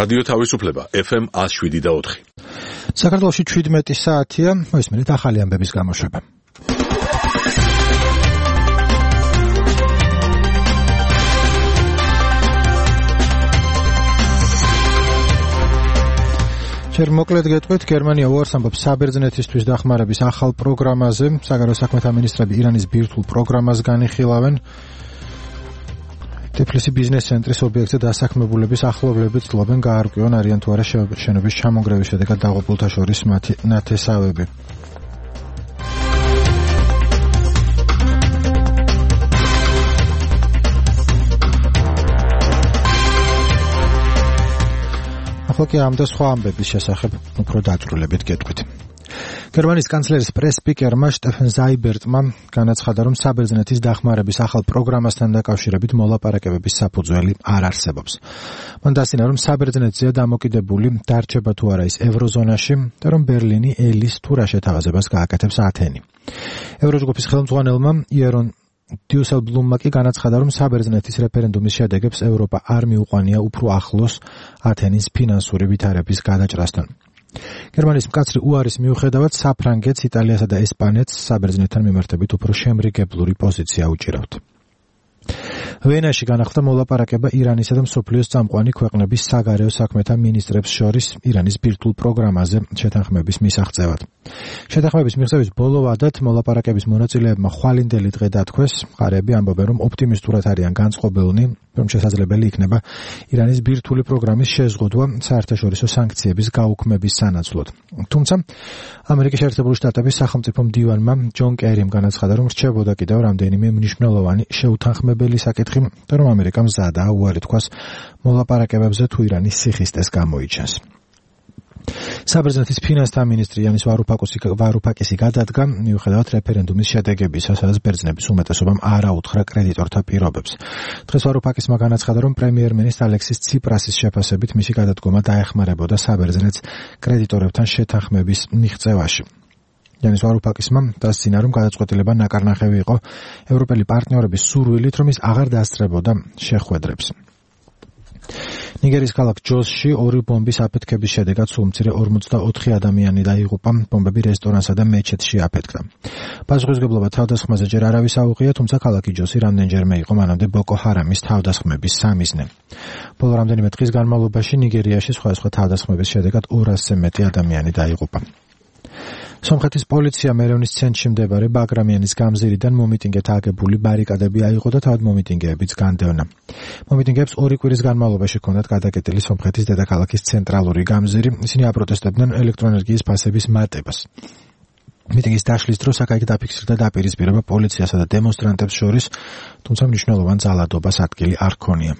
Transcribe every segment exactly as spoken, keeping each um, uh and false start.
რადიო თავისუფლება ეფ ემ one oh seven და four. საქართველოში seventeen საათია, მოისმენთ ახალი ამბების გამოშვება. ჯერ მოკლედ გეტყვით, გერმანია უარს ამბობს საბერძნეთისთვის დახმარების ახალ პროგრამაზე, საგარეო საქმეთა მინისტრები ირანის ბირთვულ პროგრამას განიხილავენ. თბილისის ბიზნეს ცენტრის ობიექტზე დასაქმებულების ახლობლები ცდილობენ გაარკვიონ არიან თუ არა შენობის ჩამონგრევის შედეგად დაღუპულთა შორის მათი ნათესავები. ახლა კი ამ და სხვა ამბების შესახებ უფრო დაწვრილებით გეტყვით. გერმანიის კანცლერის პრეს-სპიკერმა შტეფენ ზაიბერტმა განაცხადა, რომ საბერძნეთის დახმარების ახალ პროგრამასთან დაკავშირებით მოლაპარაკებების საფუძველი არ არსებობს. მან დასცინა, რომ საბერძნეთზეა დამოკიდებული დარჩება თუ არა ის ევროზონაში და რომ ბერლინი ელის თუ რა შეთავაზებას გააკეთებს ათენი. ევროჯგუფის ხელმძღვანელმა იერონ დიუსელბლუმმა კი განაცხადა, რომ საბერძნეთის რეფერენდუმის შედეგებს ევროპა არ მიუყვანია უფრო ახლოს ათენის ფინანსური ვითარების გადაჭრასთან. გერმანიის მკაცრი უარის მიუხედავად საფრანგეთს, იტალიასა და ესპანეთს საბერძნეთთან მიმართებით უფრო შემრიგებლური პოზიცია უჭირავთ. ვენაში განახლდა მოლაპარაკება ირანისა და მსოფლიოს წამყვანი ქვეყნების საგარეო საქმეთა მინისტრებს შორის ირანის ბირთვულ პროგრამაზე შეთანხმების მისაღწევად. შეთანხმების მიღწევის ბოლო ვადად მოლაპარაკების მონაწილეებმა ხვალინდელი დღე დათქვეს, მხარეები ამბობენ, რომ ოპტიმისტურად არიან განწყობილნი, რომ შესაძლებელი იქნება ირანის ბირთვული პროგრამის შეზღუდვა საერთაშორისო სანქციების გაუქმების სანაცვლოდ. თუმცა ამერიკის შეერთებული შტატების სახელმწიფო მდივანმა ჯონ კერიმ განაცხადა, რომ რჩებოდა კიდევ რამდენიმე მნიშვნელოვანი შეუთანხმებელი საკითხი და რომ ამერიკა მზადაა უარი თქვას მოლაპარაკებებზე თუ ირანის სიხისტეს გამოიჩენს. საბერძნეთის ფინანსთა მინისტრი იანის ვარუფაკისი გადადგა, მიუხედავად რეფერენდუმის შედეგებისა, სადაც ბერძნების უმეტესობამ არ აუთხრა კრედიტორთა პირობებს. დღეს ვარუფაკისმა განაცხადა, რომ პრემიერ-მინისტრ ალექსის ციპრასის შეფასებით მისი გადადგომა დაეხმარებოდა საბერძნეთს კრედიტორებთან შეთანხმების მიღწევაში. იანის ვარუფაკისმა დასცინა, რომ გადაწყვეტილება ნაკარნახევი იყო ევროპელი პარტნიორების სურვილით, რომ ის აღარ დაასწრებოდა შეხვედრებს. ნიგერის ქალაქ ჯოსში ორი ბომბის აფეთქების შედეგად სულ მცირე ორმოცდაოთხი ადამიანი დაიღუპა, ბომბები რესტორანსა და მეჩეთში აფეთქდა. პასუხისმგებლობა თავდასხმაზე ჯერ არავის აუღია, თუმცა ქალაქი ჯოსი რამდენჯერმე იყო მანამდე ბოკო ჰარამის თავდასხმების სამიზნე. ბოლო რამდენიმე დღის განმავლობაში ნიგერიაში სხვადასხვა თავდასხმების შედეგად ორასზე მეტი ადამიანი დაიღუპა. სომხეთის პოლიციამ ერევნის ცენტრში მდებარე ბაგრამიანის გამზირიდან მომიტინგეთა აგებული ბარიკადები აიღო და თავად მომიტინგეებიც განდევნა. მომიტინგეებს ორი კვირის განმავლობაში ჰქონდათ გადაკეტილი სომხეთის დედაქალაქის ცენტრალური გამზირი, ისინი აპროტესტებდნენ ელექტროენერგიის ფასების მატებას. მიტინგის დაშლის დროს აქ-იქ დაფიქსირდა დაპირისპირება პოლიციასა და დემონსტრანტებს შორის, თუმცა მნიშვნელოვან ძალადობას ადგილი არ ჰქონია.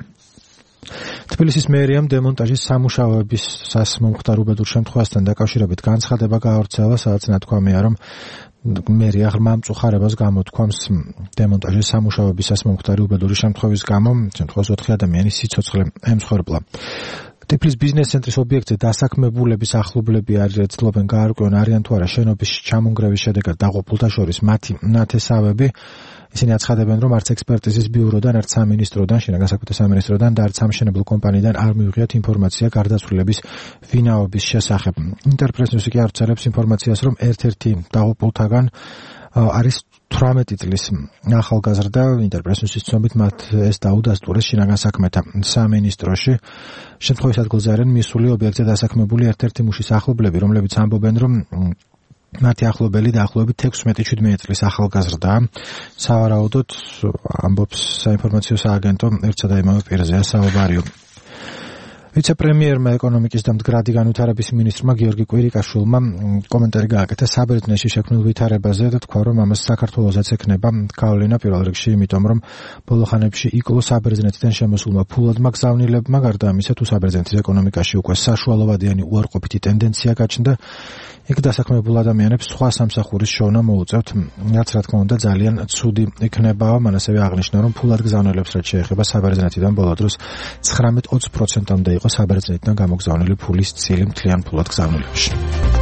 თბილისის მერიამ დემონტაჟის სამუშაოების სასმომხდარ უბედურ შემთხვევასთან დაკავშირებით განცხადება გაავრცელა, სადაც ნათქვამია, რომ მერია ღრმა მწუხარებას გამოთქვამს დემონტაჟის სამუშაოების სასმომხდარი უბედური შემთხვევის გამო, შემთხვევას ოთხი ადამიანის სიცოცხლე ემსხვერპლა. თბილისის ბიზნეს ცენტრის ობიექტზე დასაქმებულების ახლობლები არიან ცდილობენ გაარკვიონ არიან თუ არა შენობის ჩამონგრევის შედეგად დაღუპულთა შორის მათი ნათესავები. ისინი აცხადებენ, რომ არც ექსპერტიზის ბიუროდან, არც სამინისტროდან, შინაგან საქმეთა სამინისტროდან და არც სამშენებლო კომპანიიდან არ მიუღიათ ინფორმაცია გარდაცვლილის ვინაობის შესახებ. ინტერპრესნიუსი კი ავრცელებს ინფორმაციას, რომ ერთ-ერთი დაღუპულთაგან არის თვრამეტი წლის ახალგაზრდა. ინტერპრესნიუსის ცნობით მათ ეს დაუდასტურეს შინაგან საქმეთა სამინისტროში. შემთხვევის ადგილზე არიან მისული ობიექტზე დასაქმებული ერთ-ერთი მუშის ახლობლები, რომლებიც ამბობენ, რომ მათი ახლობელი დაახლოებით ექვსმეტი შვიდმეტი წლის ახალგაზრდაა. სავარაუდოდ ამბობს საინფორმაციო სააგენტო ერთსა და იმავე პირზეა საუბარიო. ვიცე-პრემიერმა ეკონომიკის და მდგრადი განვითარების მინისტრმა გიორგი კვირიკაშვილმა კომენტარი გააკეთა საბერძნეთში შექმნილ ვითარებაზე და თქვა, რომ ამას საქართველოსაც ექნება გავლენა პირველ რიგში, იმიტომ რომ ბოლო ხანებში იკლო საბერძნეთიდან შემოსულმა ფულადმა გზავნილებმა, გარდა ამისა, თუ საბერძნეთის ეკონომიკაში უკვე საშუალოვადიანი უარყოფითი ტენდენცია გაჩნდა, იქ დასაქმებულ ადამიანებს სხვა სამსახურის შოვნა მოუწევთ, რაც რა თქმა უნდა ძალიან ცუდი იქნება. მან ასევე აღნიშნა, რომ ფულად გზავნილებს რაც შეეხება საბერძნეთიდან ბოლო დროს ცხრამეტ ოცი პროცენტამდე იყო საბერძნეთიდან გამოგზავნილი ფულის წილი მთლიან ფულად გზავნილებში.